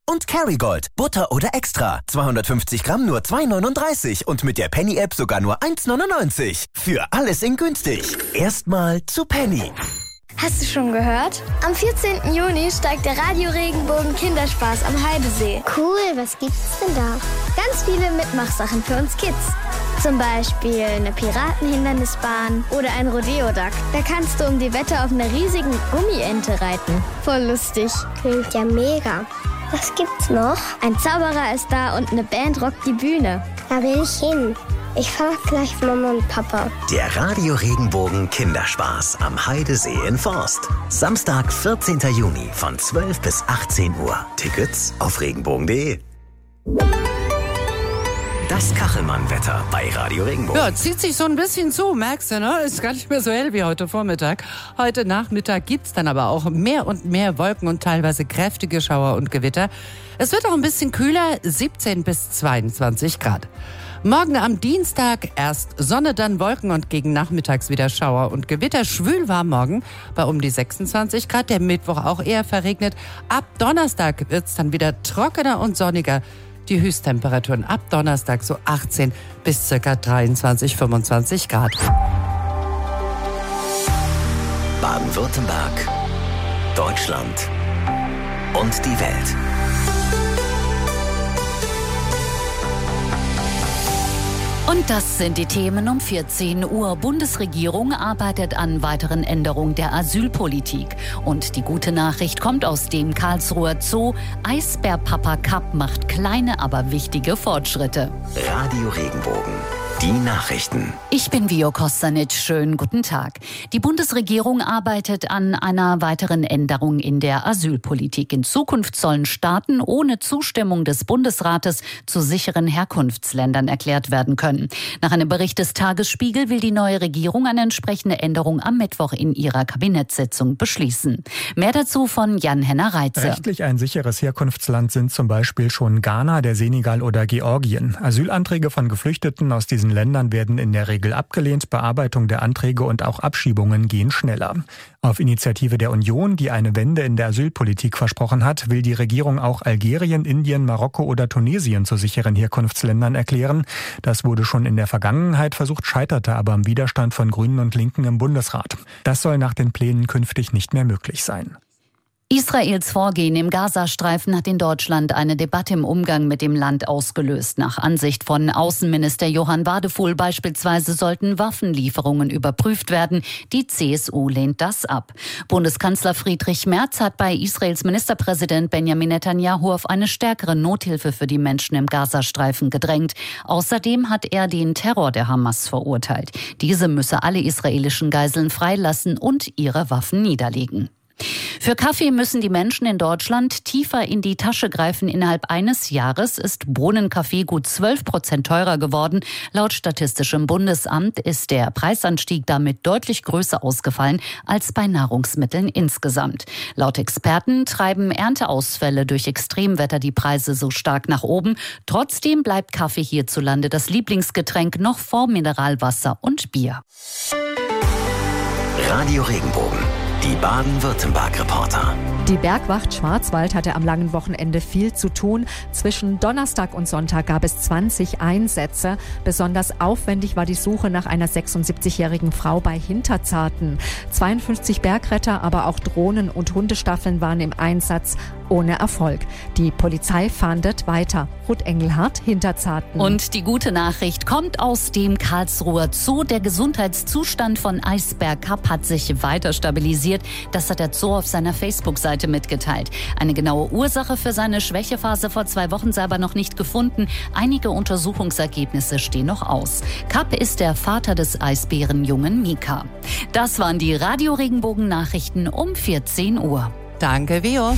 Und Kerrygold, Butter oder Extra. 250 Gramm nur 2,39 und mit der Penny-App sogar nur 1,99. Für alles in günstig. Erstmal zu Penny. Hast du schon gehört? Am 14. Juni steigt der Radio Regenbogen Kinderspaß am Heidesee. Cool, was gibt's denn da? Ganz viele Mitmachsachen für uns Kids. Zum Beispiel eine Piratenhindernisbahn oder ein Rodeo-Duck. Da kannst du um die Wette auf einer riesigen Gummiente reiten. Voll lustig. Klingt ja mega. Was gibt's noch? Ein Zauberer ist da und eine Band rockt die Bühne. Da will ich hin. Ich frage gleich Mama und Papa. Der Radio Regenbogen Kinderspaß am Heidesee in Forst. Samstag, 14. Juni von 12 bis 18 Uhr. Tickets auf regenbogen.de. Das Kachelmann-Wetter bei Radio Regenbogen. Ja, zieht sich so ein bisschen zu, merkst du, ne? Ist gar nicht mehr so hell wie heute Vormittag. Heute Nachmittag gibt's dann aber auch mehr und mehr Wolken und teilweise kräftige Schauer und Gewitter. Es wird auch ein bisschen kühler, 17 bis 22 Grad. Morgen am Dienstag erst Sonne, dann Wolken und gegen nachmittags wieder Schauer und Gewitter. Schwül war morgen bei um die 26 Grad. Der Mittwoch auch eher verregnet. Ab Donnerstag wird's dann wieder trockener und sonniger. Die Höchsttemperaturen ab Donnerstag so 18 bis ca. 23, 25 Grad. Baden-Württemberg, Deutschland und die Welt. Und das sind die Themen um 14 Uhr. Bundesregierung arbeitet an weiteren Änderungen der Asylpolitik. Und die gute Nachricht kommt aus dem Karlsruher Zoo. Eisbär-Papa Cup macht kleine, aber wichtige Fortschritte. Radio Regenbogen. Die Nachrichten. Ich bin Vio Kostanic. Schönen guten Tag. Die Bundesregierung arbeitet an einer weiteren Änderung in der Asylpolitik. In Zukunft sollen Staaten ohne Zustimmung des Bundesrates zu sicheren Herkunftsländern erklärt werden können. Nach einem Bericht des Tagesspiegel will die neue Regierung eine entsprechende Änderung am Mittwoch in ihrer Kabinettssitzung beschließen. Mehr dazu von Jan-Henner Reitze. Rechtlich ein sicheres Herkunftsland sind zum Beispiel schon Ghana, der Senegal oder Georgien. Asylanträge von Geflüchteten aus diesen Ländern werden in der Regel abgelehnt. Bearbeitung der Anträge und auch Abschiebungen gehen schneller. Auf Initiative der Union, die eine Wende in der Asylpolitik versprochen hat, will die Regierung auch Algerien, Indien, Marokko oder Tunesien zu sicheren Herkunftsländern erklären. Das wurde schon in der Vergangenheit versucht, scheiterte aber am Widerstand von Grünen und Linken im Bundesrat. Das soll nach den Plänen künftig nicht mehr möglich sein. Israels Vorgehen im Gazastreifen hat in Deutschland eine Debatte im Umgang mit dem Land ausgelöst. Nach Ansicht von Außenminister Johann Wadefuhl beispielsweise sollten Waffenlieferungen überprüft werden. Die CSU lehnt das ab. Bundeskanzler Friedrich Merz hat bei Israels Ministerpräsident Benjamin Netanyahu auf eine stärkere Nothilfe für die Menschen im Gazastreifen gedrängt. Außerdem hat er den Terror der Hamas verurteilt. Diese müsse alle israelischen Geiseln freilassen und ihre Waffen niederlegen. Für Kaffee müssen die Menschen in Deutschland tiefer in die Tasche greifen. Innerhalb eines Jahres ist Bohnenkaffee gut 12% teurer geworden. Laut Statistischem Bundesamt ist der Preisanstieg damit deutlich größer ausgefallen als bei Nahrungsmitteln insgesamt. Laut Experten treiben Ernteausfälle durch Extremwetter die Preise so stark nach oben. Trotzdem bleibt Kaffee hierzulande das Lieblingsgetränk noch vor Mineralwasser und Bier. Radio Regenbogen. Die Baden-Württemberg-Reporter. Die Bergwacht Schwarzwald hatte am langen Wochenende viel zu tun. Zwischen Donnerstag und Sonntag gab es 20 Einsätze. Besonders aufwendig war die Suche nach einer 76-jährigen Frau bei Hinterzarten. 52 Bergretter, aber auch Drohnen und Hundestaffeln waren im Einsatz, ohne Erfolg. Die Polizei fahndet weiter. Ruth Engelhardt, Hinterzarten. Und die gute Nachricht kommt aus dem Karlsruher Zoo. Der Gesundheitszustand von Eisbär Cup hat sich weiter stabilisiert. Das hat der Zoo auf seiner Facebook-Seite mitgeteilt. Eine genaue Ursache für seine Schwächephase vor 2 Wochen sei aber noch nicht gefunden. Einige Untersuchungsergebnisse stehen noch aus. Cup ist der Vater des Eisbärenjungen Mika. Das waren die Radio Regenbogen Nachrichten um 14 Uhr. Danke, Vio.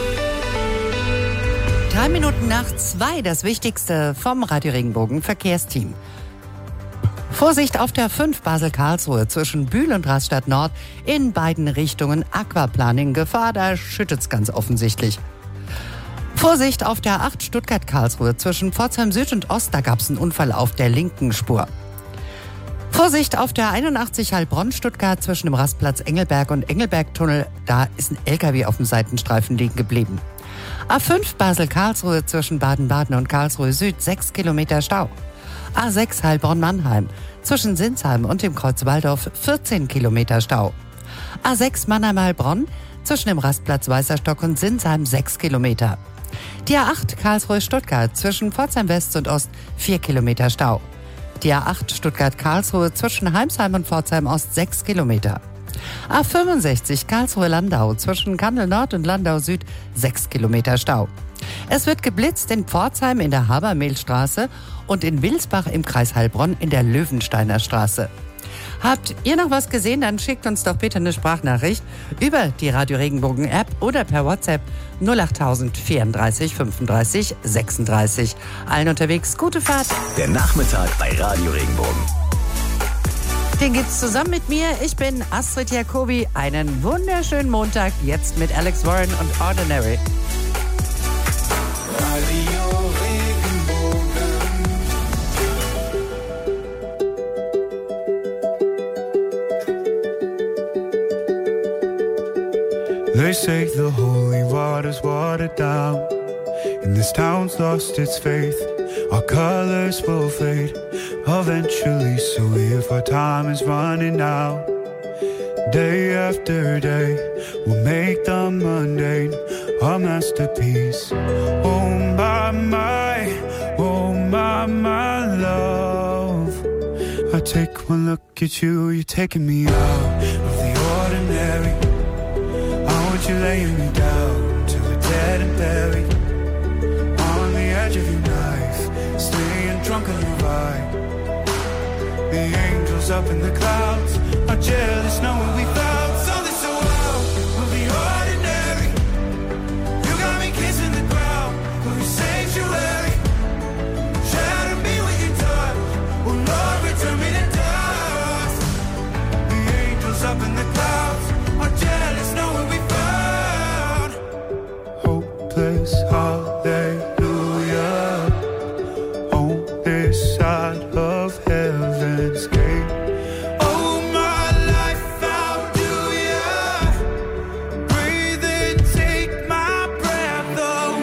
3 Minuten nach 2, das Wichtigste vom Radio Regenbogen Verkehrsteam. Vorsicht auf der 5 Basel-Karlsruhe zwischen Bühl und Rastatt Nord in beiden Richtungen Aquaplaning Gefahr, da schüttet's ganz offensichtlich. Vorsicht auf der 8 Stuttgart-Karlsruhe zwischen Pforzheim Süd und Ost, da gab's einen Unfall auf der linken Spur. Vorsicht auf der 81 Heilbronn-Stuttgart zwischen dem Rastplatz Engelberg und Engelbergtunnel, da ist ein LKW auf dem Seitenstreifen liegen geblieben. A5 Basel-Karlsruhe zwischen Baden-Baden und Karlsruhe Süd 6 Kilometer Stau. A6 Heilbronn-Mannheim zwischen Sinsheim und dem Kreuz Walldorf 14 Kilometer Stau. A6 Mannheim-Heilbronn zwischen dem Rastplatz Weißerstock und Sinsheim 6 Kilometer. Die A8 Karlsruhe-Stuttgart zwischen Pforzheim West und Ost 4 Kilometer Stau. Die A8 Stuttgart-Karlsruhe zwischen Heimsheim und Pforzheim Ost 6 Kilometer. A65 Karlsruhe-Landau zwischen Kandel Nord und Landau Süd 6 Kilometer Stau. Es wird geblitzt in Pforzheim in der Habermehlstraße und in Wilsbach im Kreis Heilbronn in der Löwensteiner Straße. Habt ihr noch was gesehen? Dann schickt uns doch bitte eine Sprachnachricht über die Radio Regenbogen App oder per WhatsApp 08000 34 35 36. Allen unterwegs gute Fahrt. Der Nachmittag bei Radio Regenbogen. Den gibt's zusammen mit mir. Ich bin Astrid Jacobi. Einen wunderschönen Montag jetzt mit Alex Warren und Ordinary. Radio Regenbogen. They say the holy water's watered down, and this town's lost its faith. Our colors will fade eventually, so if our time is running out, day after day, we'll make the mundane a masterpiece. Oh my, love. I take one look at you, you're taking me out of the ordinary. I want you laying me down till we're dead and buried on the edge of your knife, staying drunk on your vibe. The angels up in the clouds are jealous knowing we found something so wild of the ordinary. You got me kissing the ground of your sanctuary. Shatter me with your touch, oh Lord, return me to dust. The angels up in the clouds are jealous knowing we found hopeless hallelujah on this side of heaven's gate. Oh my life, how do ya breathe and take my breath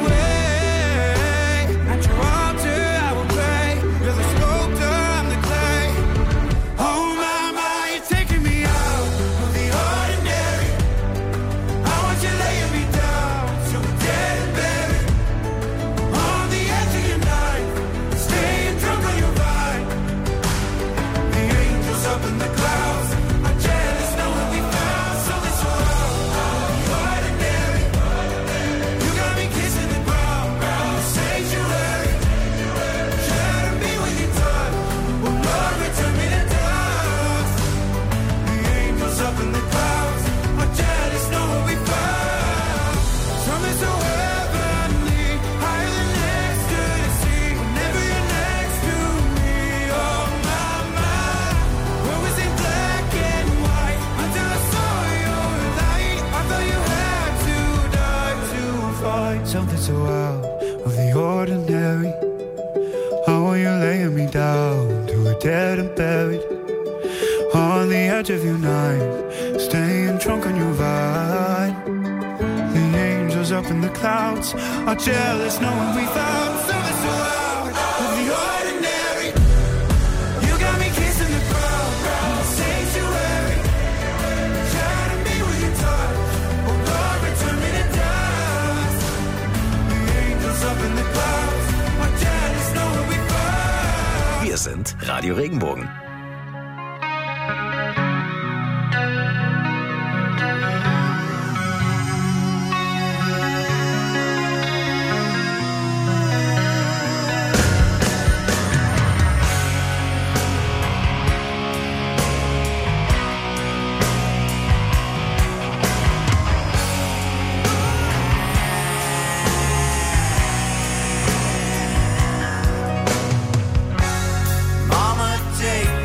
away? At your altar I will pray. You're the sculptor, I'm the clay. Oh my, you're taking me out of the ordinary. I want you laying me down till we're dead and buried on the edge of your knife, staying drunk on your vine. The angels up in the clouds are jealous knowing we found something so wild, the ordinary. You got me kissing the ground of your sanctuary. Shatter me with your touch, oh Lord, return me to dust. The angels up in the clouds are jealous knowing we found something so heavenly, higher than ecstasy. Whenever you're next to me, oh my, where was it black and white until I saw your light? I thought you had to die to find something so out of the ordinary. How are you laying me down till we're dead and buried on the edge of your knife, staying drunk on your vine. The angels up in the clouds are jealous knowing we found something so out of the ordinary. You got me kissing the ground of your sanctuary. Shatter me with your touch, oh Lord, return me to dust. The angels up in the clouds are jealous knowing we found. Wir sind Radio Regenbogen. Mama, take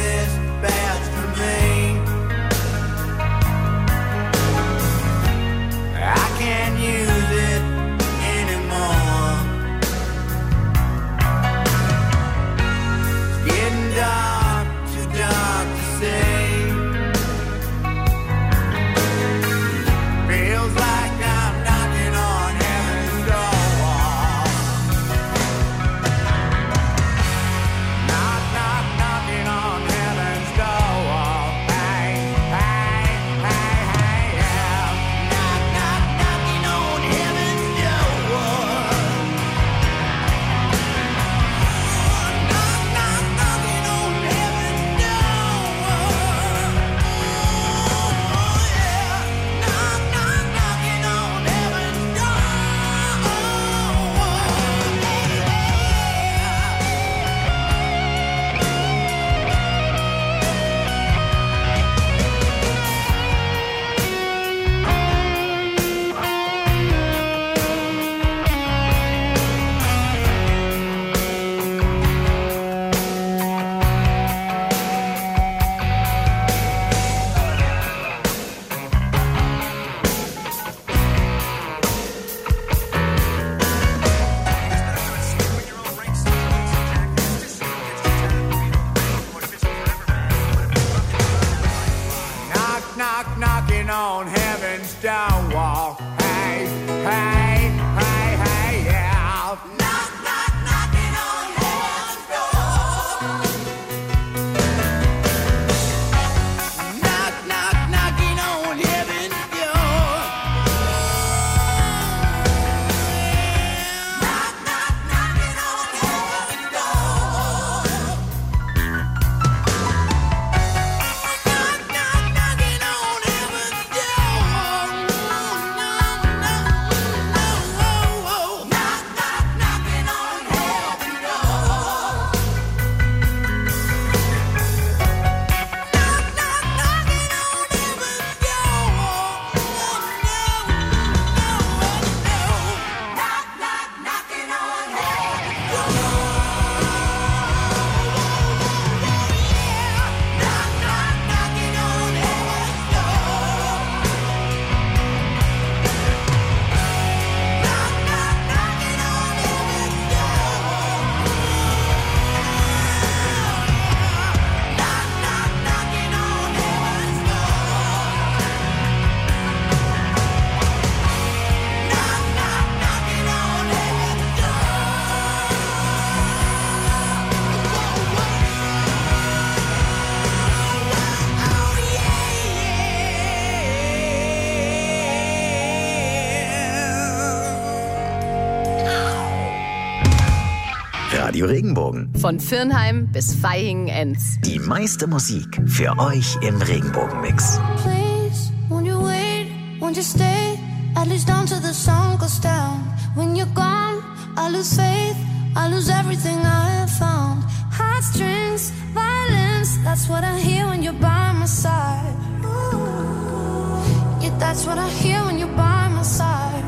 Radio Regenbogen. Von Firnheim bis Vaihingen-Enz. Die meiste Musik für euch im Regenbogen-Mix. Please, won't you wait, won't you stay, at least until the sun goes down. When you're gone, I lose faith, I lose everything I have found. Heartstrings, violence, that's what I hear when you're by my side. Yeah, that's what I hear when you're by my side.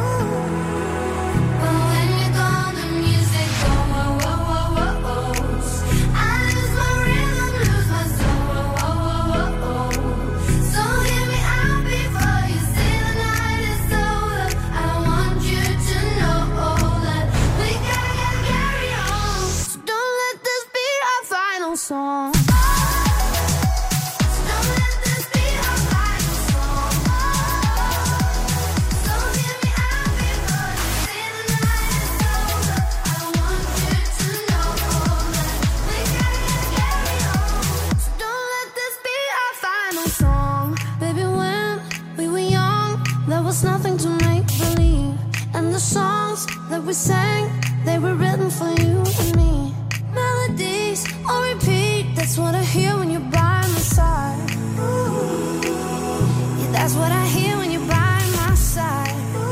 But when you're gone, the music goes, whoa, whoa, whoa, whoa, whoa. I lose my rhythm, lose my soul, whoa, whoa, whoa, whoa. So hear me out before you say the night is over. I want you to know that we gotta carry on. So don't let this be our final song. Nothing to make believe, and the songs that we sang, they were written for you and me. Melodies on repeat, that's what I hear when you're by my side. Yeah, that's what I hear when you're by my side.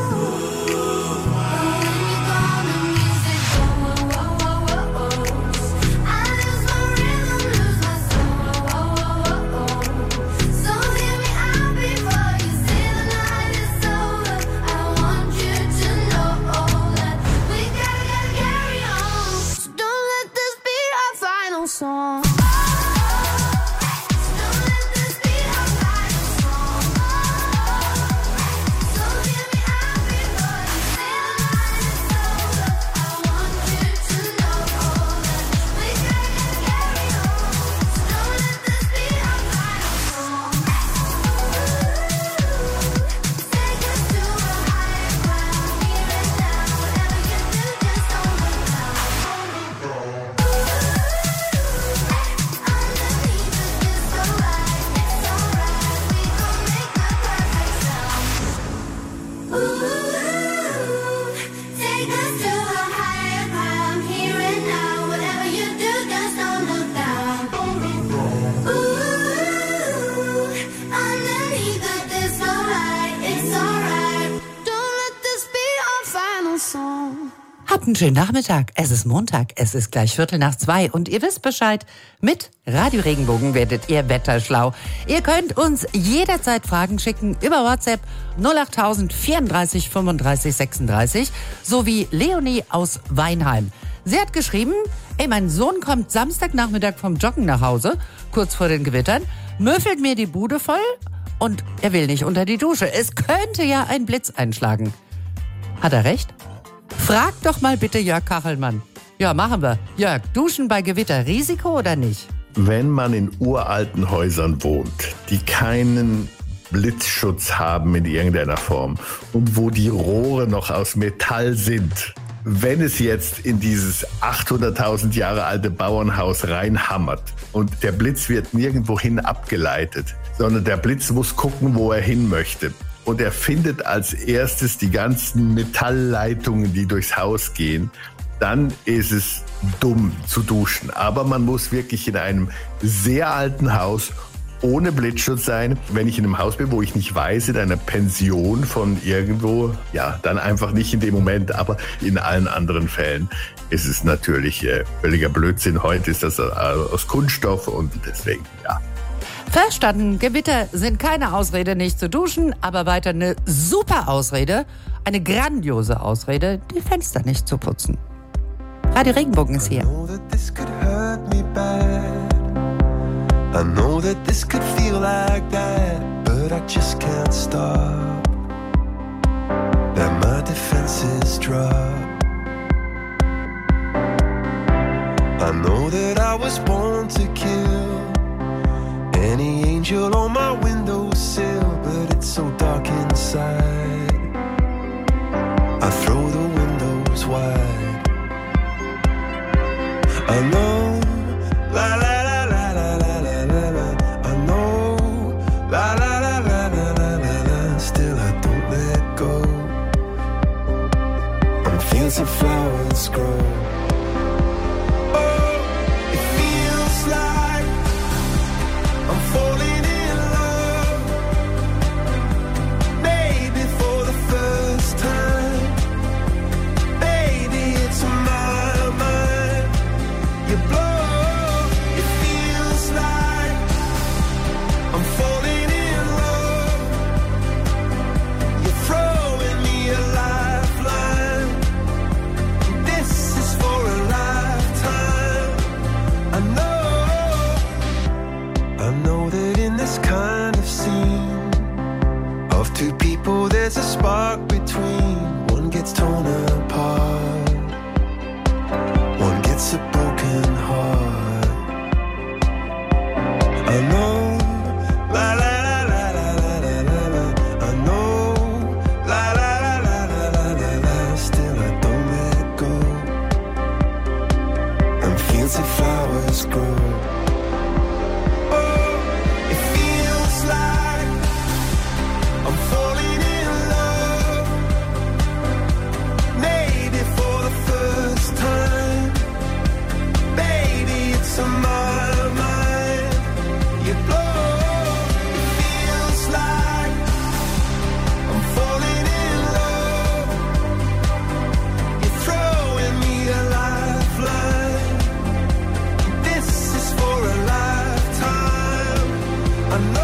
Song. Habt einen schönen Nachmittag. Es ist Montag, es ist gleich 1:45 und ihr wisst Bescheid, mit Radio Regenbogen werdet ihr wetterschlau. Ihr könnt uns jederzeit Fragen schicken über WhatsApp 08000 34 35 36 sowie Leonie aus Weinheim. Sie hat geschrieben, mein Sohn kommt Samstagnachmittag vom Joggen nach Hause, kurz vor den Gewittern, müffelt mir die Bude voll und er will nicht unter die Dusche. Es könnte ja ein Blitz einschlagen. Hat er recht? Frag doch mal bitte Jörg Kachelmann. Ja, machen wir. Jörg, Duschen bei Gewitter, Risiko oder nicht? Wenn man in uralten Häusern wohnt, die keinen Blitzschutz haben in irgendeiner Form und wo die Rohre noch aus Metall sind, wenn es jetzt in dieses 800.000 Jahre alte Bauernhaus reinhammert und der Blitz wird nirgendwo hin abgeleitet, sondern der Blitz muss gucken, wo er hin möchte. Und er findet als erstes die ganzen Metallleitungen, die durchs Haus gehen. Dann ist es dumm zu duschen. Aber man muss wirklich in einem sehr alten Haus ohne Blitzschutz sein. Wenn ich in einem Haus bin, wo ich nicht weiß, in einer Pension von irgendwo, ja, dann einfach nicht in dem Moment. Aber in allen anderen Fällen ist es natürlich völliger Blödsinn. Heute ist das aus Kunststoff und deswegen, ja. Verstanden, Gewitter sind keine Ausrede, nicht zu duschen, aber weiter eine super Ausrede, eine grandiose Ausrede, die Fenster nicht zu putzen. Radio Regenbogen ist hier. I know that this could feel like that, but I just can't stop. That my defenses drop. I know that I was born to kill any angel on my windowsill, but it's so dark inside. I throw the windows wide. I know, la la la la la la la la la. I know, la la la la la la la la. Still I don't let go. On fields of flowers grow. fancy flowers grow. Oh, it feels like I'm falling in love, maybe for the first time. Baby, it's on my mind. You blow. It feels like I'm falling in love. You're throwing me a lifeline. This is for a lifetime. I know.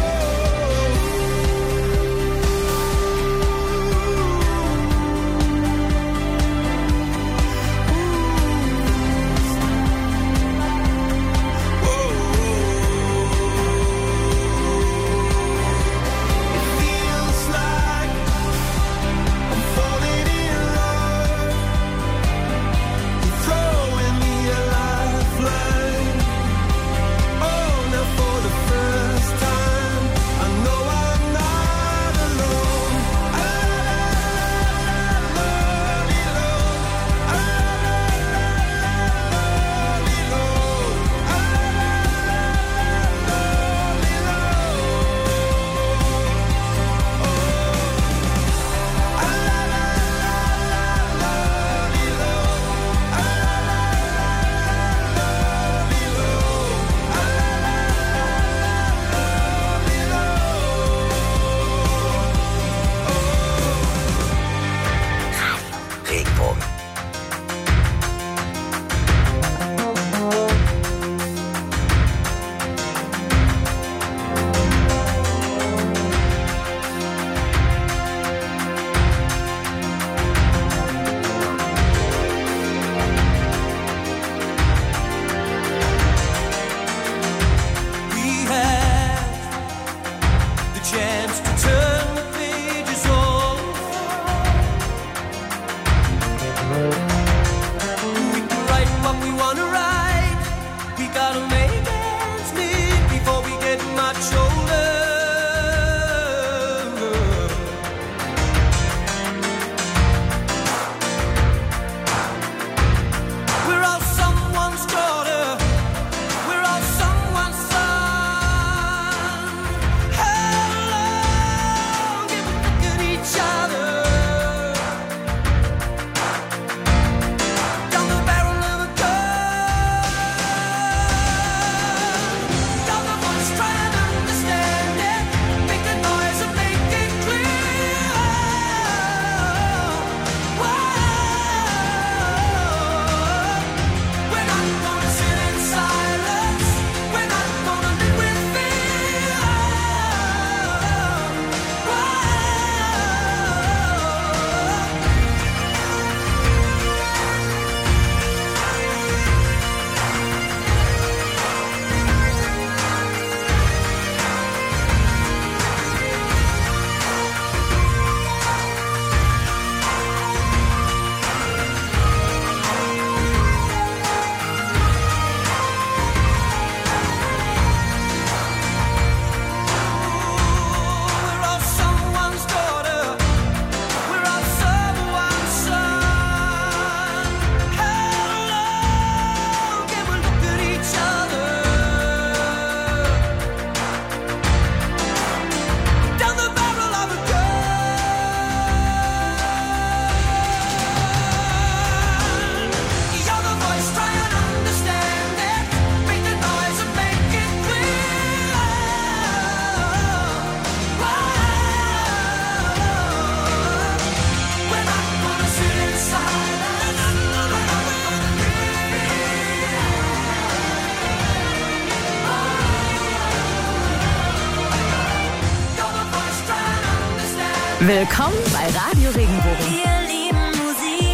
Willkommen bei Radio Regenbogen. Wir lieben Musik,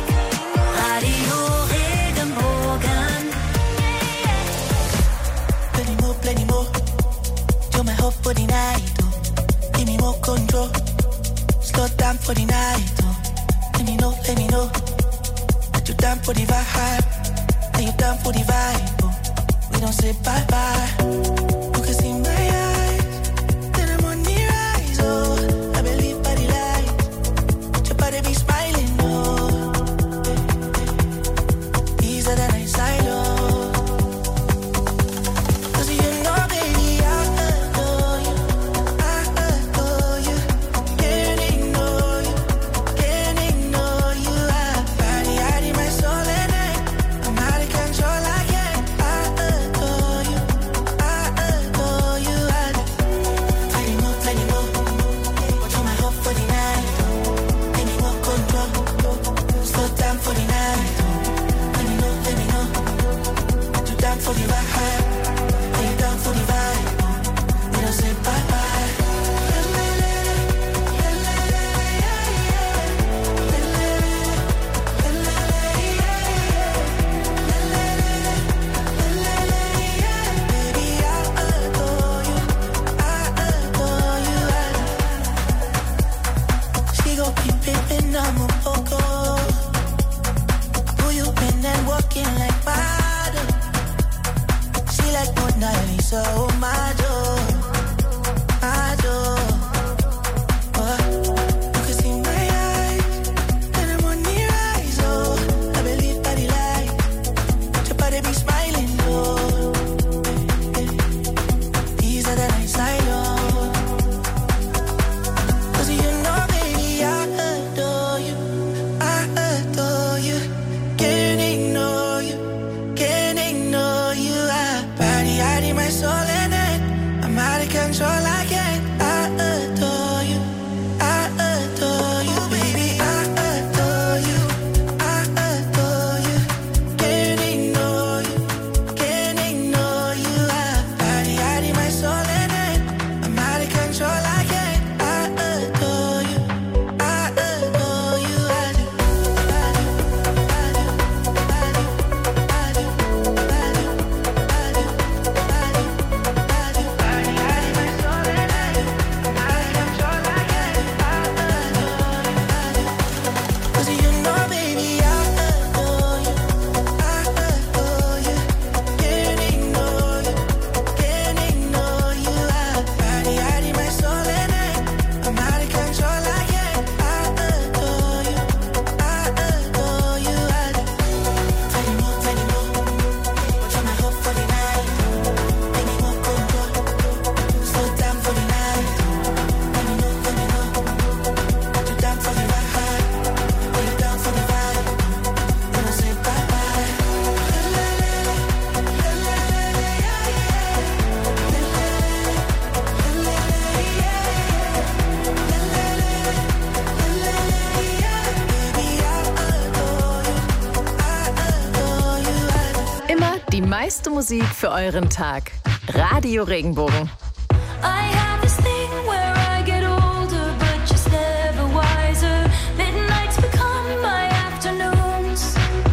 Radio Regenbogen. Plenty more. You're my hope for the night. Oh. Give me more control. Slow down for the night. Oh. Let me know. That you're down for the vibe. Are you down for the vibe? Oh. We don't say bye-bye. You can see my eyes. Then I'm on the rise. Oh. I believe by the light. Your body be smiling. Oh. Easier than I silo. Die meiste Musik für euren Tag. Radio Regenbogen. I have this thing where I get older, but just never wiser. Midnights become my afternoons.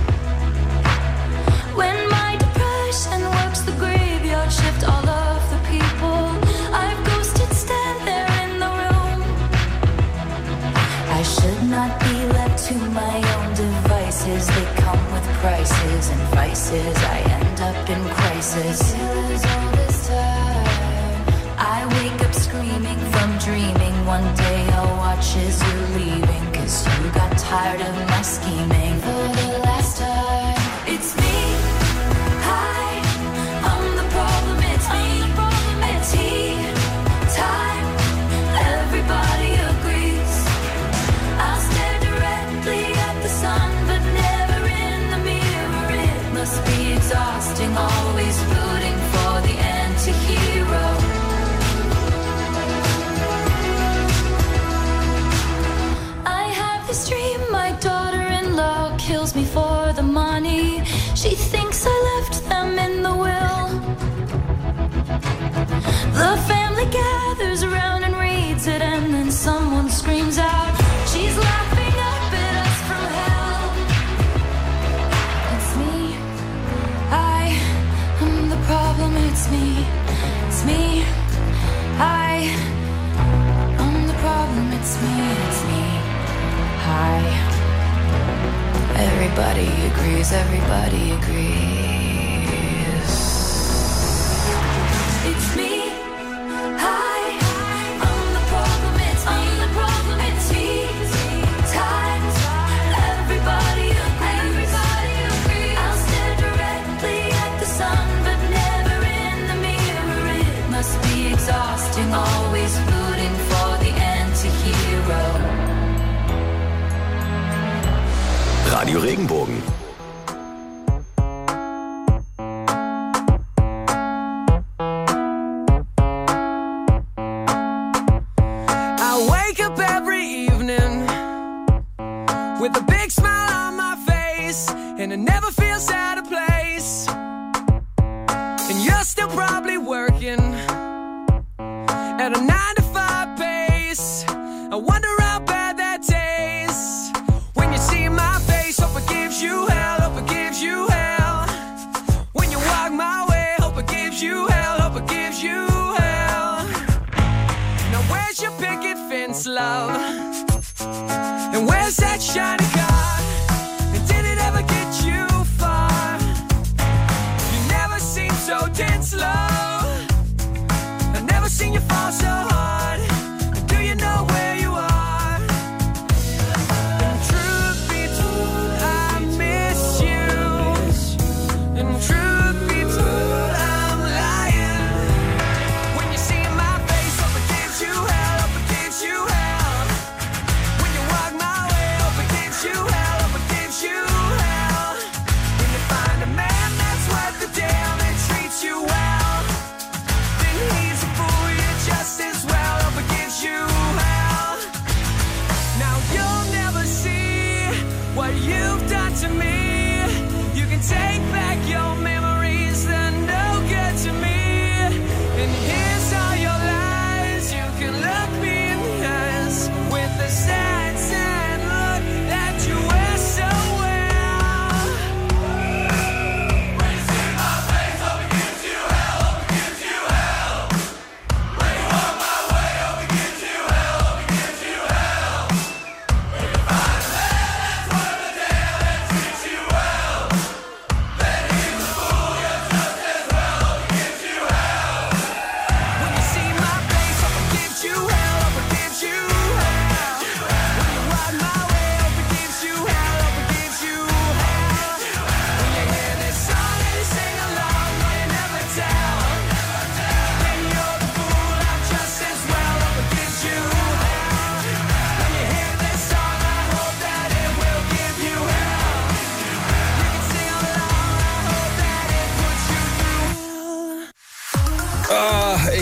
When my depression works the graveyard shift, all of the people I've ghosted stand there in the room. I should not be left to my own devices. They come with prices and vices. I end up in crisis. All this time, I wake up screaming from dreaming. One day I'll watch as you're leaving, 'cause you got tired of my scheming. For the last time, it's me. Hi, I'm the problem, it's me. At tea time, everybody agrees. I'll stare directly at the sun, but never in the mirror. It must be exhausting, always rooting for the anti-hero. I have this dream, my daughter-in-law kills me for the money. She thinks I left them in the will. The family gathers around and reads it, and then someone screams out, she's laughing up at us from hell. It's me. I am the problem, it's me. It's me. I am the problem, it's me. It's me. Hi. Everybody agrees, everybody agrees. It's me. Hi. I'm the problem, it's me. I'm the problem, it's me. Times. Everybody agrees. Everybody agrees. I'll stare directly at the sun, but never in the mirror. It must be exhausting, always rooting for the anti-hero. Radio Regenbogen. I wake up every evening with a big smile on my face, and it never feels out of place. And you're still probably working at a 9-to-5 pace. I wonder how bad that tastes when you see my face. Hope it gives you hell, hope it gives you hell. When you walk my way, hope it gives you hell, hope it gives you hell. Now where's your picket fence, love? And where's that shiny car? And did it ever get you far? You never seem so tense, love. I've never seen you fall so hard. Do you know where you are? And truth be told, I miss you. And truth be told, I'm lying. When you see my face, hope it gives you hell, hope it gives you hell. When you walk my way, hope it gives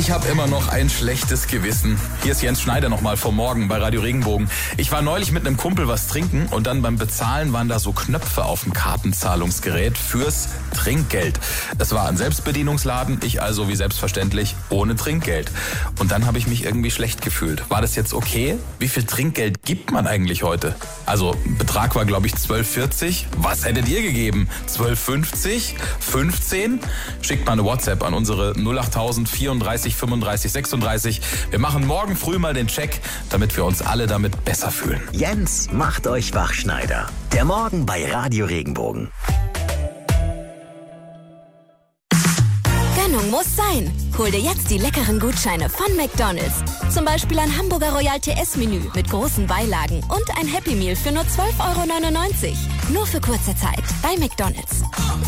Ich habe immer noch ein schlechtes Gewissen. Hier ist Jens Schneider nochmal vom Morgen bei Radio Regenbogen. Ich war neulich mit einem Kumpel was trinken und dann beim Bezahlen waren da so Knöpfe auf dem Kartenzahlungsgerät fürs Trinkgeld. Es war ein Selbstbedienungsladen, ich also wie selbstverständlich ohne Trinkgeld. Und dann habe ich mich irgendwie schlecht gefühlt. War das jetzt okay? Wie viel Trinkgeld gibt man eigentlich heute? Also Betrag war glaube ich 12,40. Was hättet ihr gegeben? 12,50? 15? Schickt mal eine WhatsApp an unsere 08000 34 35 36. Wir machen morgen früh mal den Check, damit wir uns alle damit besser fühlen. Jens macht euch wach, Schneider. Der Morgen bei Radio Regenbogen. Gönnung muss sein. Hol dir jetzt die leckeren Gutscheine von McDonald's. Zum Beispiel ein Hamburger Royal TS-Menü mit großen Beilagen und ein Happy Meal für nur 12,99 €. Nur für kurze Zeit bei McDonald's.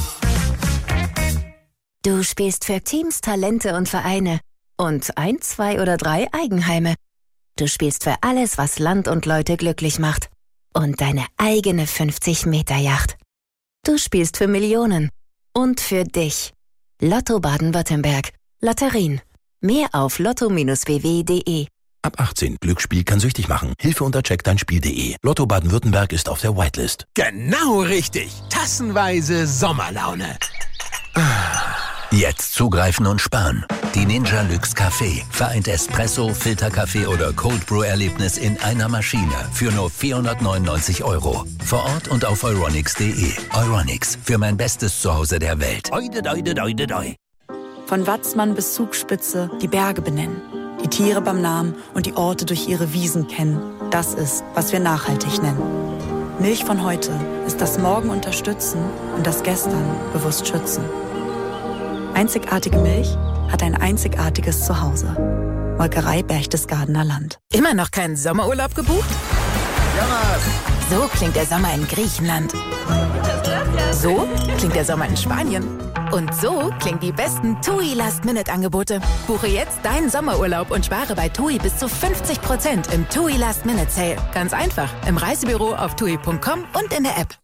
Du spielst für Teams, Talente und Vereine und 1, 2 oder 3 Eigenheime. Du spielst für alles, was Land und Leute glücklich macht und deine eigene 50-Meter-Yacht. Du spielst für Millionen und für dich. Lotto Baden-Württemberg. Lotterien. Mehr auf lotto-bw.de. Ab 18. Glücksspiel kann süchtig machen. Hilfe unter checkdeinspiel.de. Lotto Baden-Württemberg ist auf der Whitelist. Genau richtig. Tassenweise Sommerlaune. Jetzt zugreifen und sparen. Die Ninja Luxe Café vereint Espresso, Filterkaffee oder Cold Brew Erlebnis in einer Maschine für nur 499 €. Vor Ort und auf euronics.de. Euronics, für mein bestes Zuhause der Welt. Von Watzmann bis Zugspitze die Berge benennen, die Tiere beim Namen und die Orte durch ihre Wiesen kennen. Das ist, was wir nachhaltig nennen. Milch von heute ist das Morgen unterstützen und das Gestern bewusst schützen. Einzigartige Milch hat ein einzigartiges Zuhause. Molkerei Berchtesgadener Land. Immer noch keinen Sommerurlaub gebucht? So klingt der Sommer in Griechenland. So klingt der Sommer in Spanien. Und so klingen die besten TUI Last-Minute-Angebote. Buche jetzt deinen Sommerurlaub und spare bei TUI bis zu 50% im TUI Last-Minute-Sale. Ganz einfach, im Reisebüro auf tui.com und in der App.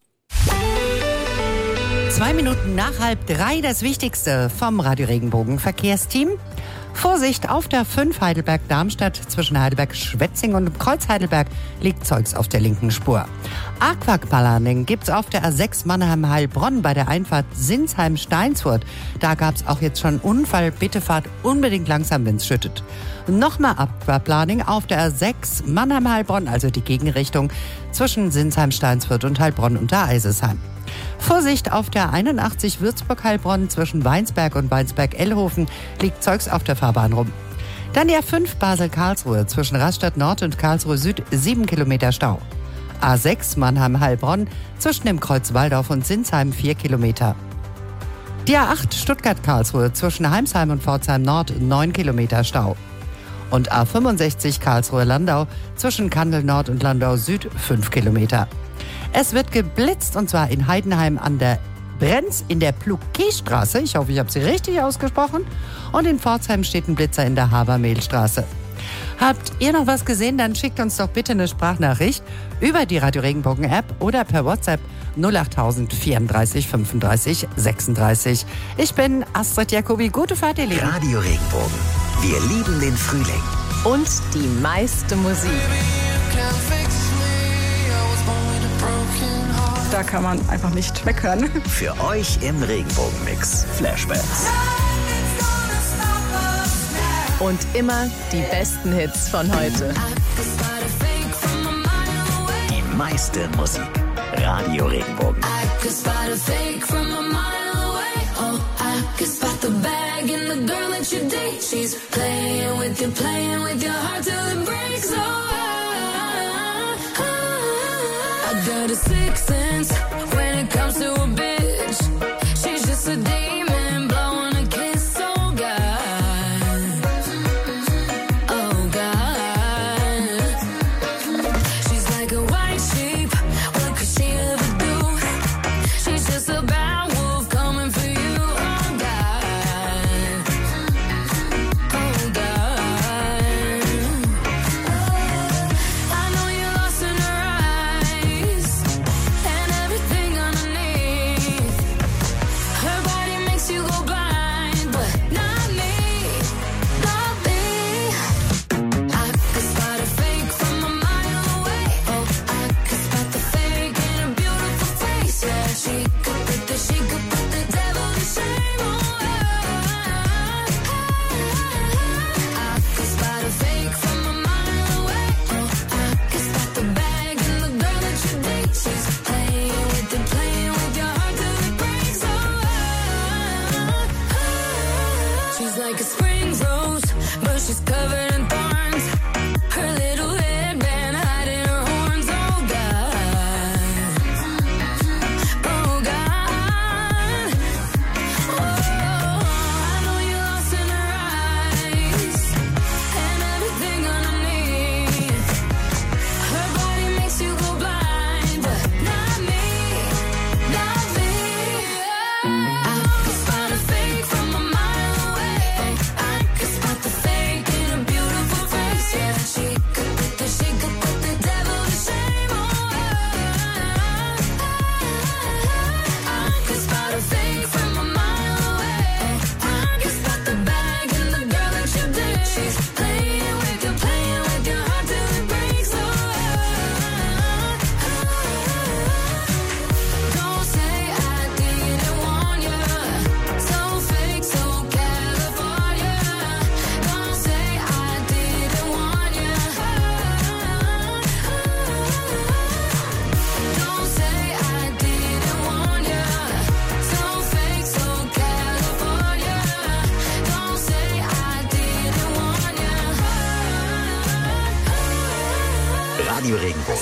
2 Minuten nach 2:30 das Wichtigste vom Radio Regenbogen Verkehrsteam. Vorsicht, auf der 5 Heidelberg-Darmstadt zwischen Heidelberg-Schwetzing und dem Kreuz Heidelberg liegt Zeugs auf der linken Spur. Aquaplaning gibt's auf der A6 Mannheim-Heilbronn bei der Einfahrt Sinsheim-Steinsfurt. Da gab's auch jetzt schon einen Unfall. Bitte fahrt unbedingt langsam, wenn's schüttet. Nochmal Aquaplaning auf der A6 Mannheim-Heilbronn, also die Gegenrichtung zwischen Sinsheim-Steinsfurt und Heilbronn unter Eisesheim. Vorsicht, auf der 81 Würzburg-Heilbronn zwischen Weinsberg und Weinsberg-Ellhofen liegt Zeugs auf der Fahrbahn rum. Dann die A5 Basel-Karlsruhe zwischen Rastatt Nord und Karlsruhe Süd 7 Kilometer Stau. A6 Mannheim-Heilbronn zwischen dem Kreuz Waldorf und Sinsheim 4 Kilometer. Die A8 Stuttgart-Karlsruhe zwischen Heimsheim und Pforzheim Nord 9 Kilometer Stau. Und A65 Karlsruhe-Landau zwischen Kandel Nord und Landau Süd 5 Kilometer. Es wird geblitzt und zwar in Heidenheim an der Brenz in der Pluquet-Straße. Ich hoffe, ich habe sie richtig ausgesprochen. Und in Pforzheim steht ein Blitzer in der Habermehlstraße. Habt ihr noch was gesehen? Dann schickt uns doch bitte eine Sprachnachricht über die Radio Regenbogen App oder per WhatsApp 08000 34 35 36. Ich bin Astrid Jacobi. Gute Fahrt, ihr Lieben. Radio Regenbogen. Wir lieben den Frühling. Und die meiste Musik. Da kann man einfach nicht weghören. Für euch im Regenbogenmix. Flashbacks. Und immer die besten Hits von heute. Die meiste Musik. Radio Regenbogen. I got a sixth sense when it comes to a bitch. She's just a demon blowing a kiss. Oh God, oh God. She's like a white sheep. What could she ever do? She's just a bad wolf coming for you. Oh God, oh God.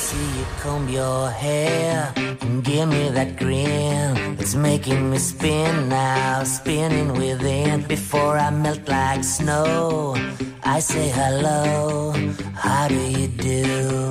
see you comb your hair and give me that grin. It's making me spin now, spinning within. Before I melt like snow, I say hello, how do you do?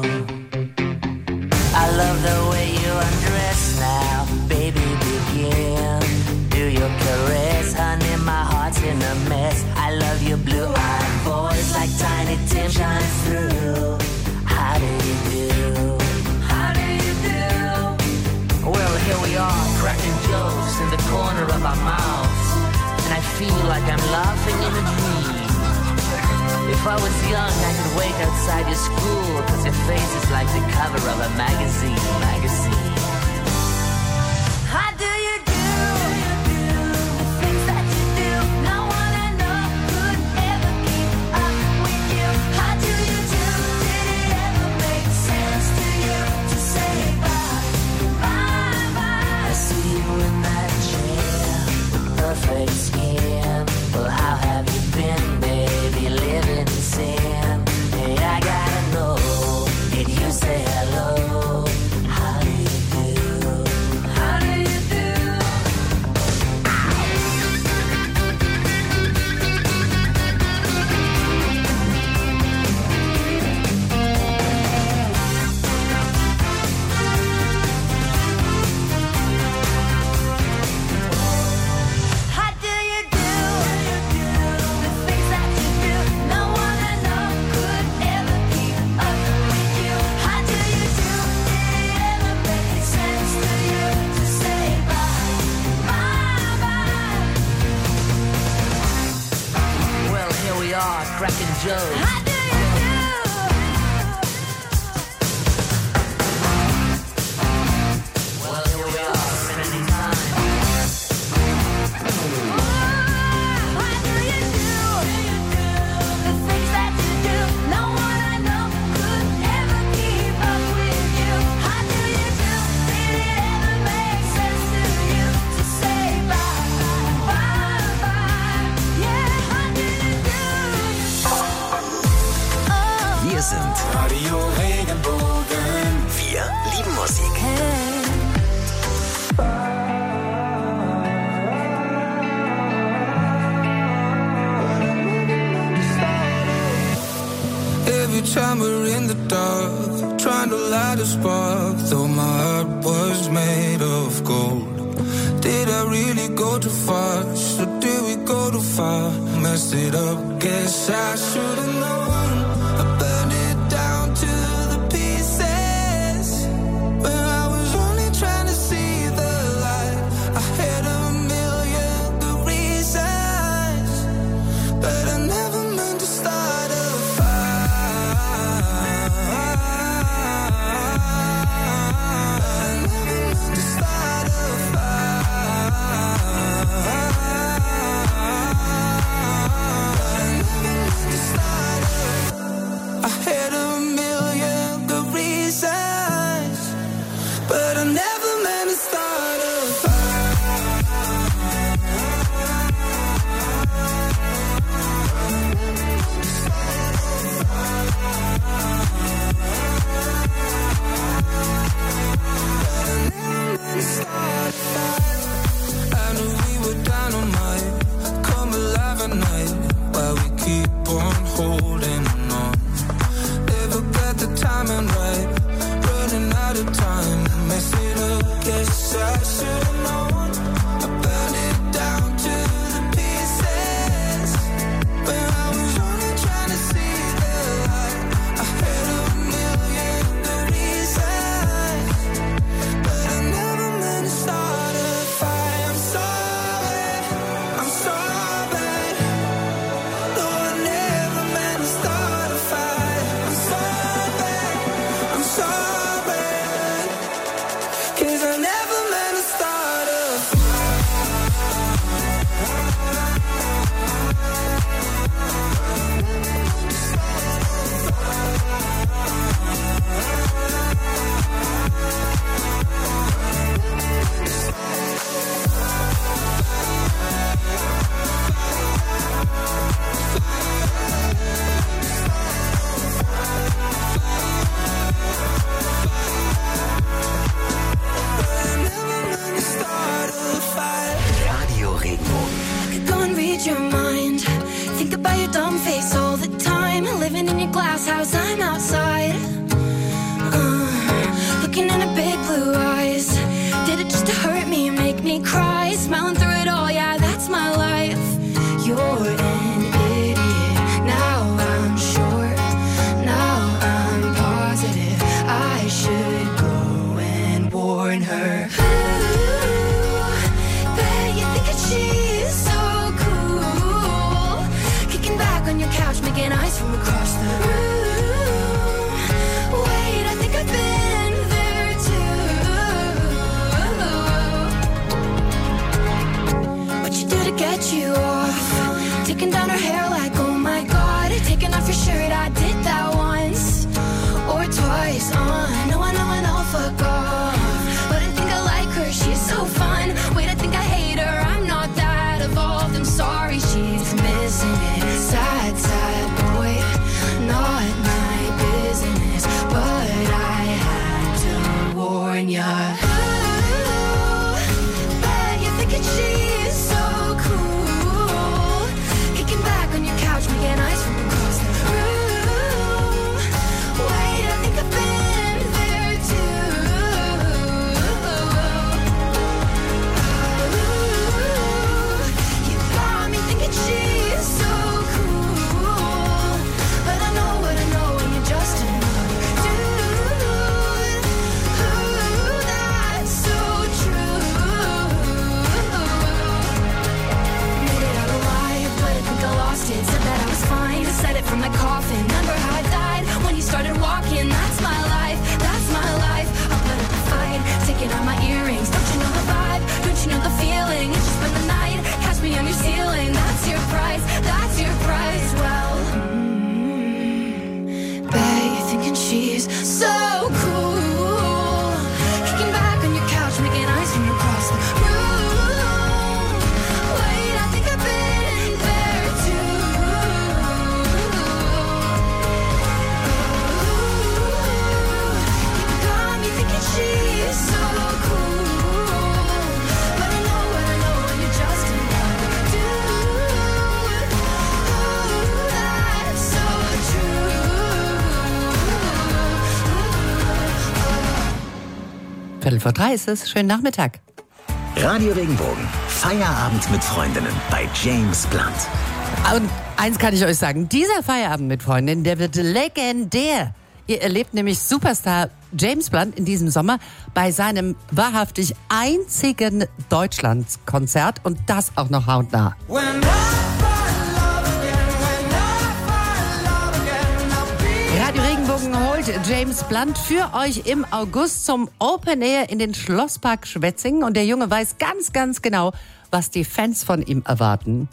I love the way you undress now, baby, begin. Do your caress, honey, my heart's in a mess. I love your blue-eyed voice like Tiny Tim shines through. How do you do? How do you do? Well, here we are, cracking jokes in the corner of our mouths, and I feel like I'm laughing in a dream. If I was young, I could wait outside your school, 'cause your face is like the cover of a magazine. How do you do? The things that you do, no one I know could ever keep up with you. How do you do? Did it ever make sense to you to say bye, bye, bye? I see you in that chair, with perfect skin. Well, how have you been, baby, living in sin? Hey, I gotta know, did you say hello? How do you do? How do you do? How do you do? The things that you do, no one I know could ever keep up with you. How do you do? Did it ever make sense to you to say bye, bye, bye? Well, here we are, cracking jokes. How do you do? Well, here we are, spending time. How do you do? The things that you do, no one I know could ever keep up with you. How do you do? Did it ever make sense to you to say bye, bye, bye? Yeah, how do you do? Wir sind Radio Regenbogen. Wir lieben Musik. Every time we're in the dark, trying to light a spark, though my heart was made of gold. Did I really go too fast, or did we go too far? Messed it up, guess I should've known. I burned it down to the pieces, when I was only trying to see the light. I had a million good reasons, but I never meant to start a fire. I never meant to start a fire. I never meant to start a lose your mind. Think about your dumb face all the time. Living in your glass house, I'm outside. Looking in her big blue eyes. Did it just to hurt me and make me cry? Smiling through it all, yeah, that's my life. You're an idiot. Now I'm sure. Now I'm positive. I should go and warn her. She's so cool. Kicking back on your couch, making eyes from across the room. Wait, I think I've been there too. What you do to get you off? Taking down her hair like, oh my god. Taking off your shirt, I did that once or twice. No, fuck off. But I think I like her, she's so fun. Wait, I think I hate her, I'm not that evolved. I'm sorry, she's missing it. Sad, sad boy, not my business. But I had to warn ya. Bet you're thinking she's so cool. Kicking back on your couch, making eyes from across the room. Wait, I think I've been there too. You got me thinking she's so cool. But I know what I know, and you're just another dude. That's so true. Made it out alive, but I think I lost it. Said that I was fine, said it from my coffin. Remember how I died when you started walking? That's my life, that's my life. I'll put up a fight, taking out my earrings. Don't you know the vibe? Don't you know the feeling? It's just been the night, catch me on your ceiling. That's your price, that's your price. Well, bet you're thinking she's so cool. Kicking back on your couch, making eyes from across the room. Wait, I think I've been there too. You got me thinking she's so cool. But I know what I know, and you're just another dude. That's so Viertel vor 3 ist es. Schönen Nachmittag. Radio Regenbogen. Feierabend mit Freundinnen bei James Blunt. Und eins kann ich euch sagen, dieser Feierabend mit Freundinnen, der wird legendär. Ihr erlebt nämlich Superstar James Blunt in diesem Sommer bei seinem wahrhaftig einzigen Deutschlandskonzert und das auch noch hautnah. Radio Regenbogen holt James Blunt für euch im August zum Open Air in den Schlosspark Schwetzingen und der Junge weiß ganz, ganz genau, was die Fans von ihm erwarten.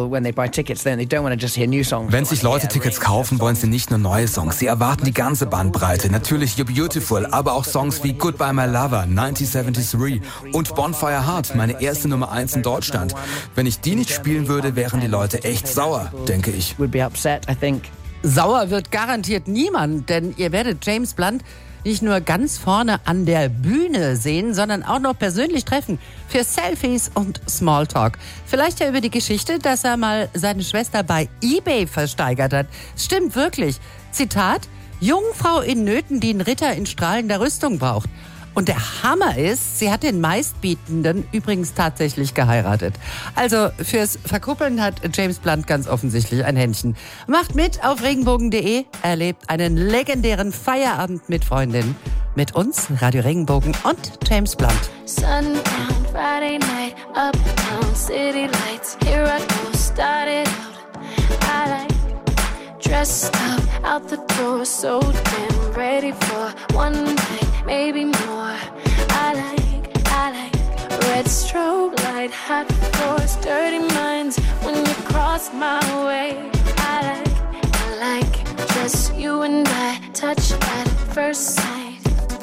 Wenn sich Leute Tickets kaufen, wollen sie nicht nur neue Songs. Sie erwarten die ganze Bandbreite. Natürlich You're Beautiful, aber auch Songs wie Goodbye My Lover, 1973 und Bonfire Heart, meine erste Nummer 1 in Deutschland. Wenn ich die nicht spielen würde, wären die Leute echt sauer, denke ich. Sauer wird garantiert niemand, denn ihr werdet James Blunt nicht nur ganz vorne an der Bühne sehen, sondern auch noch persönlich treffen für Selfies und Smalltalk. Vielleicht ja über die Geschichte, dass er mal seine Schwester bei eBay versteigert hat. Stimmt wirklich. Zitat: Jungfrau in Nöten, die einen Ritter in strahlender Rüstung braucht. Und der Hammer ist, sie hat den Meistbietenden übrigens tatsächlich geheiratet. Also fürs Verkuppeln hat James Blunt ganz offensichtlich ein Händchen. Macht mit auf regenbogen.de, erlebt einen legendären Feierabend mit Freundinnen. Mit uns, Radio Regenbogen und James Blunt. Sundown, Friday night, uptown, city lights. Here I go, started out. I like dressed up, out the door, so damn ready for one night, maybe more. I like red strobe light, hot floors, dirty minds. When you cross my way, I like just you and I, touch at first sight.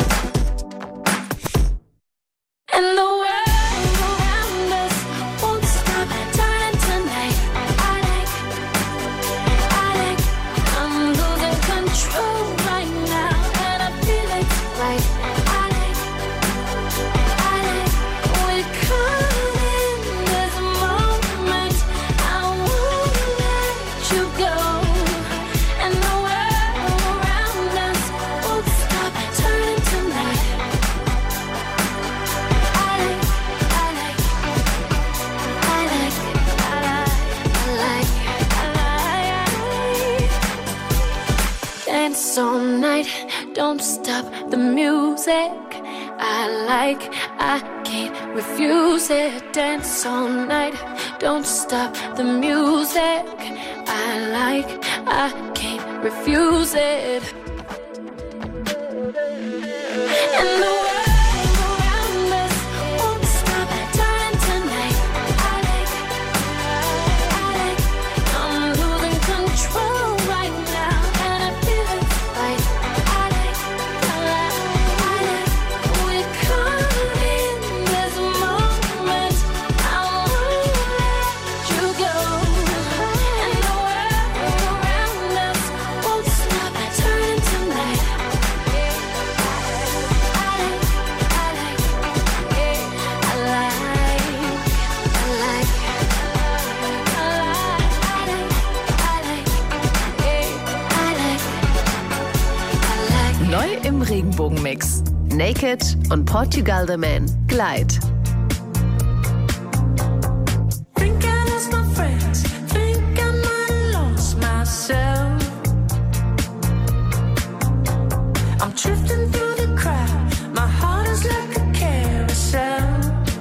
And the world around us won't stop turning tonight. I like, I'm losing control right now, and I feel it's right. I like, we're caught in this moment. I dance all night, don't stop the music. I can't refuse it. Dance all night, don't stop the music. I can't refuse it. And the world around us won't stop turning tonight. I'm losing control right now, and I feel it right. We're caught in this moment. I won't let you go. And the world around us won't stop turning tonight. Neu im Regenbogenmix. Naked und Portugal the Man. Glide. Think I lost my friends. Think I might have lost myself. I'm drifting through the crowd. My heart is like a carousel.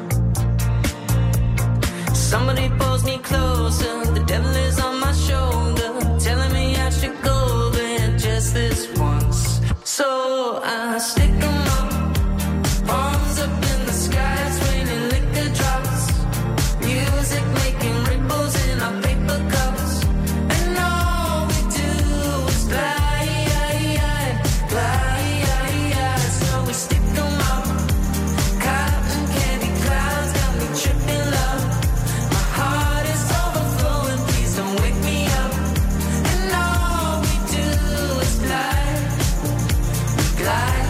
Somebody pulls me closer. The devil is on my shoulder, telling me I should go there just this once. So I stick 'em up, palms up in the sky, it's raining liquor drops. Music making ripples in our paper cups, and all we do is glide, glide. So we stick 'em up, cotton candy clouds got me tripping love. My heart is overflowing, please don't wake me up. And all we do is glide, glide.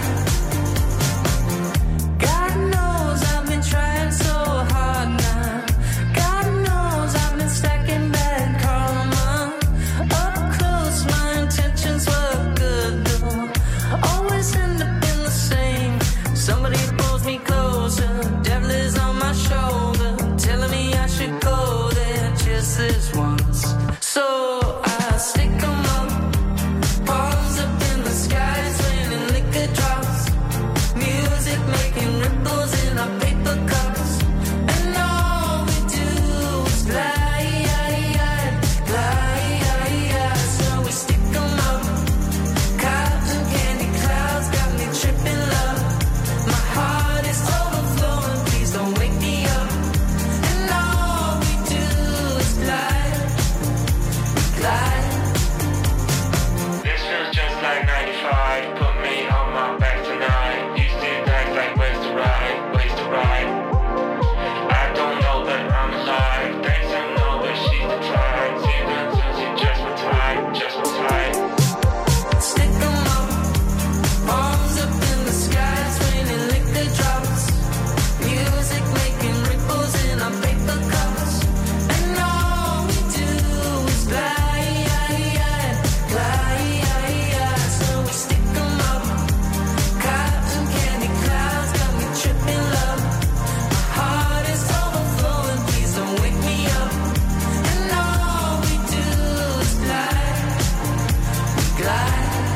God knows I've been trying so hard now. God knows I've been stacking bad karma. Up close, my intentions were good though. Always end up in the same. Somebody pulls me closer. Devil is on my shoulder, telling me I should go there just this once. So I stick 'em up, palms up in the sky, it's raining liquor drops. Music making ripples in our paper cups, and all we do is glide, glide. So we stick 'em up, cotton candy clouds got me tripping love. My heart is overflowing, please don't wake me up. And all we do is glide, glide. This feels just like 95. Put me on my back tonight. Used to act like ways to ride, ways to ride. I don't know that I'm alive. Thanks to know that she's the type. See that she just my type, just my type. Stick 'em up, palms up in the sky, it's raining liquor drops. Music making ripples in our paper cups, and all we do is glide, glide. So we stick 'em up, cotton candy clouds got me tripping love. My heart is overflowing, please don't wake me up. And all we do is glide, glide.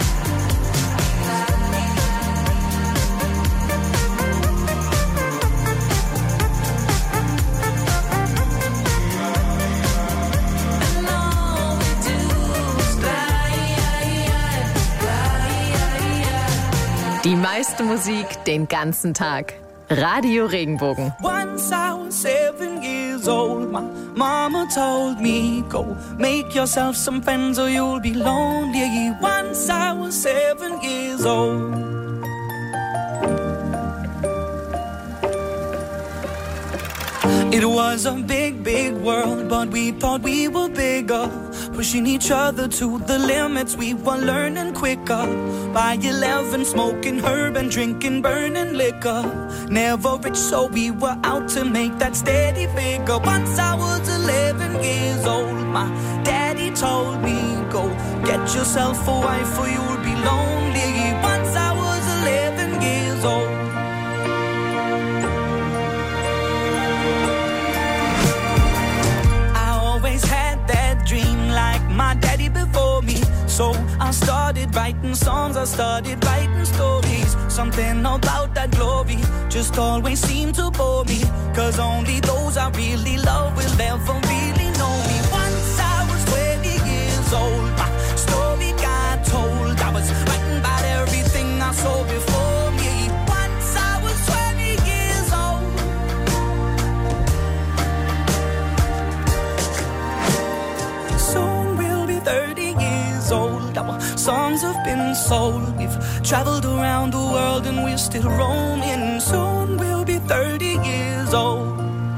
And all we do is glide, glide. Die meiste Musik den ganzen Tag. Radio Regenbogen. Once I was 7 years old, my mama told me, go make yourself some friends or you'll be lonely. Once I was 7 years old. It was a big, big world, but we thought we were bigger. Pushing each other to the limits, we were learning quicker. By 11, smoking herb and drinking burning liquor. Never rich, so we were out to make that steady figure. Once I was 11 years old, my daddy told me, go get yourself a wife or you'll be lonely. Once I was 11 years old. I always had that dream like my daddy before me. So I started started writing songs, I started writing stories. Something about that glory just always seemed to bore me. Cause only those I really love will ever really know me. Once I was 20 years old, my story got told. I was writing about everything I saw before me. Once I was 20 years old. Soon we'll be 30 years old. Our songs have been sold. We've traveled around the world and we're still roaming. Soon we'll be 30 years old.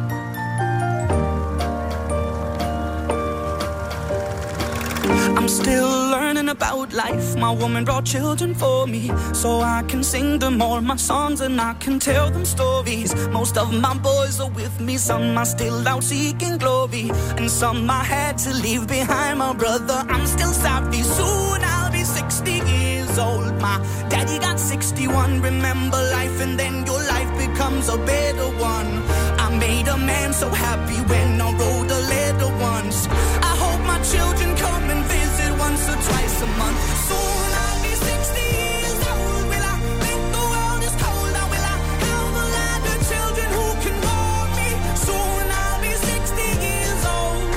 I'm still learning about life. My woman brought children for me, so I can sing them all my songs and I can tell them stories. Most of my boys are with me, some are still out seeking glory, and some I had to leave behind. My brother, I'm still sorry. Soon I'll be 60 years old. My daddy got 61. Remember life and then your life becomes a better one. I made a man so happy when I wrote a letter once. I hope my children come and visit once or twice a month. Soon I'll be 60 years old. Will I think the world is cold? Or will I have a lot of children who can warm me? Soon I'll be 60 years old.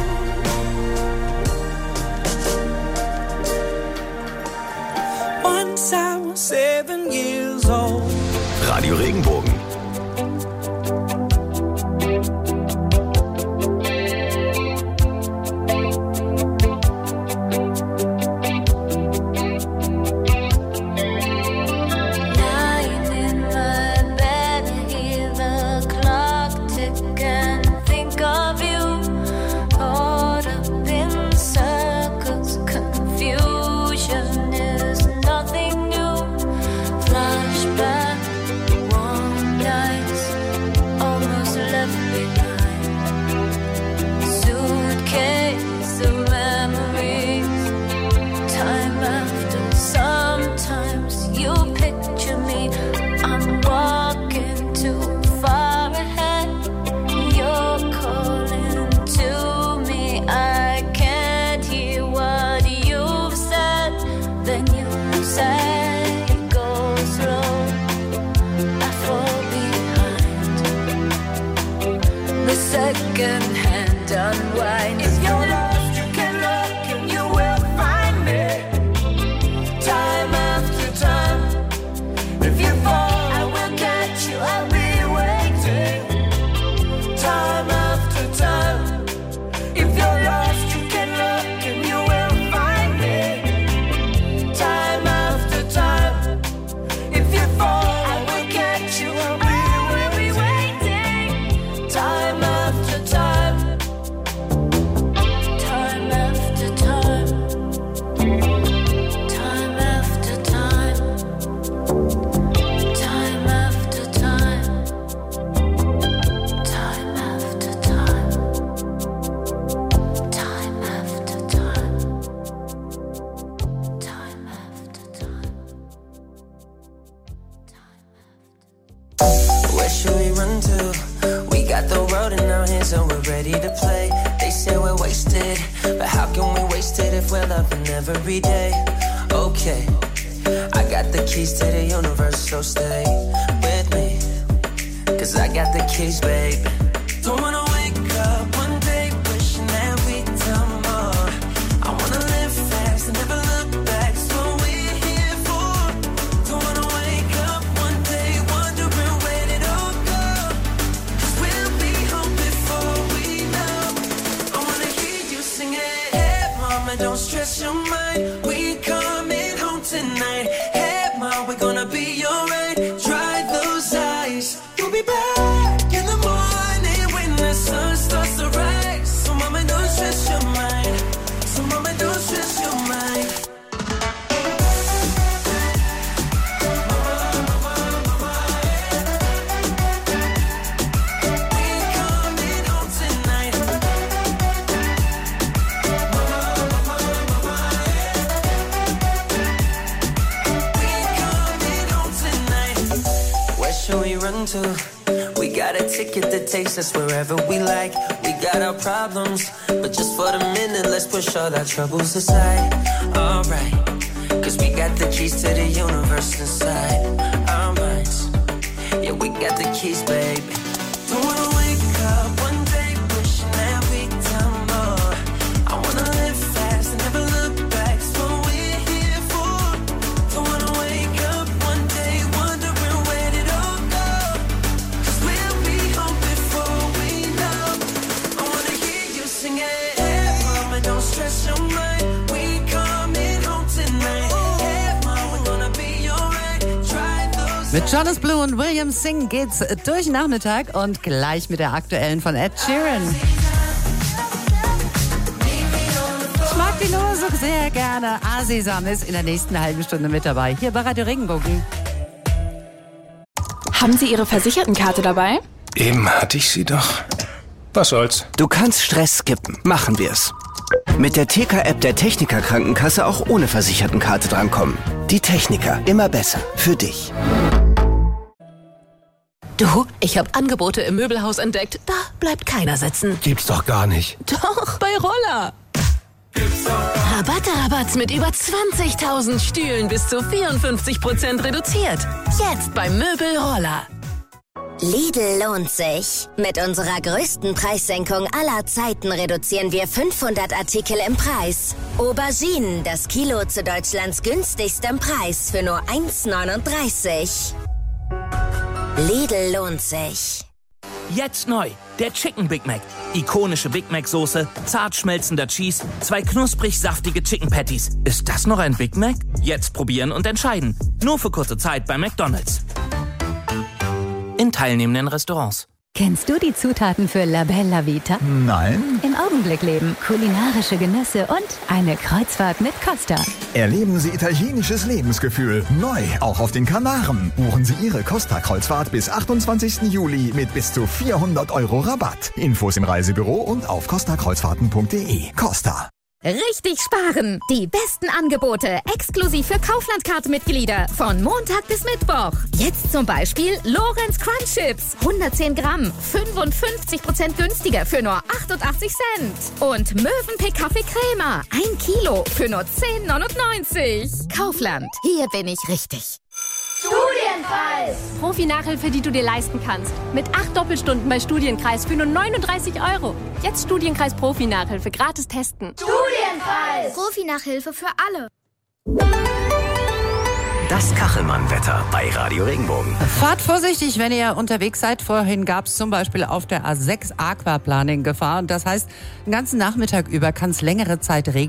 Once I was 7 years old. Radio Regenbogen. Every day, okay. I got the keys to the universe, so stay with me. Cause I got the keys, babe. Don't wanna wake up one day wishing that we'd done more. I wanna live fast and never look back. That's what we're here for. Don't wanna wake up one day wondering where did it all go. Cause we'll be home before we know. I wanna hear you sing it. Hey mama, don't stress your mind. We coming home tonight. Hey mom, we're gonna be alright. Dry those eyes. You'll be back in the morning when the sun starts to rise. So mama, don't stress your mind. So mama, don't stress your mind. To. We got a ticket that takes us wherever we like. We got our problems, but just for the minute, let's push all our troubles aside. Alright, Cause we got the keys to the universe inside our minds. Yeah, we got the keys, baby. Don't wanna wake up one day wishing that we'd done more. I wanna live fast and never look back. It's what we're here for. Don't wanna wake up one day wondering where did it all go. Cause we'll be home before we know. I wanna hear you sing it. Hey, mama, don't stress your mind. We coming home tonight. Hey, mama, we're gonna be alright. Try those. Mit Jonas Blue und William Sing geht's durch den Nachmittag und gleich mit der aktuellen von Ed Sheeran. Ich mag die Losung sehr gerne. Asisam ist in der nächsten halben Stunde mit dabei. Hier bei Radio Regenbogen. Haben Sie Ihre Versichertenkarte dabei? Eben hatte ich sie doch. Was soll's? Du kannst Stress skippen. Machen wir's. Mit der TK-App der Techniker Krankenkasse auch ohne Versichertenkarte drankommen. Die Techniker, immer besser. Für dich. Du, ich habe Angebote im Möbelhaus entdeckt. Da bleibt keiner sitzen. Gibt's doch gar nicht. Doch, bei Roller. Rabatte mit über 20.000 Stühlen bis zu 54% reduziert. Jetzt beim Möbel Roller. Lidl lohnt sich. Mit unserer größten Preissenkung aller Zeiten reduzieren wir 500 Artikel im Preis. Auberginen, das Kilo zu Deutschlands günstigstem Preis für nur 1,39. Lidl lohnt sich. Jetzt neu, der Chicken Big Mac. Ikonische Big Mac Soße, zart schmelzender Cheese, 2 knusprig saftige Chicken Patties. Ist das noch ein Big Mac? Jetzt probieren und entscheiden. Nur für kurze Zeit bei McDonald's. In teilnehmenden Restaurants. Kennst du die Zutaten für La Bella Vita? Nein. Im Augenblick leben, kulinarische Genüsse und eine Kreuzfahrt mit Costa. Erleben Sie italienisches Lebensgefühl. Neu, auch auf den Kanaren. Buchen Sie Ihre Costa-Kreuzfahrt bis 28. Juli mit bis zu 400 € Rabatt. Infos im Reisebüro und auf costakreuzfahrten.de. Costa. Richtig sparen! Die besten Angebote exklusiv für Kaufland-Card-Mitglieder von Montag bis Mittwoch. Jetzt zum Beispiel Lorenz Crunch Chips, 110 Gramm, 55% günstiger für nur 88 Cent. Und Mövenpick Kaffee Crema, 1 Kilo für nur 10,99. Kaufland, hier bin ich richtig. Studienkreis! Profi-Nachhilfe, die du dir leisten kannst. Mit 8 Doppelstunden bei Studienkreis für nur 39 €. Jetzt Studienkreis Profi-Nachhilfe gratis testen. Studienkreis! Profi-Nachhilfe für alle. Das Kachelmann-Wetter bei Radio Regenbogen. Fahrt vorsichtig, wenn ihr unterwegs seid. Vorhin gab es zum Beispiel auf der A6 Aquaplaning Gefahr. Und das heißt, den ganzen Nachmittag über kann es längere Zeit regnen.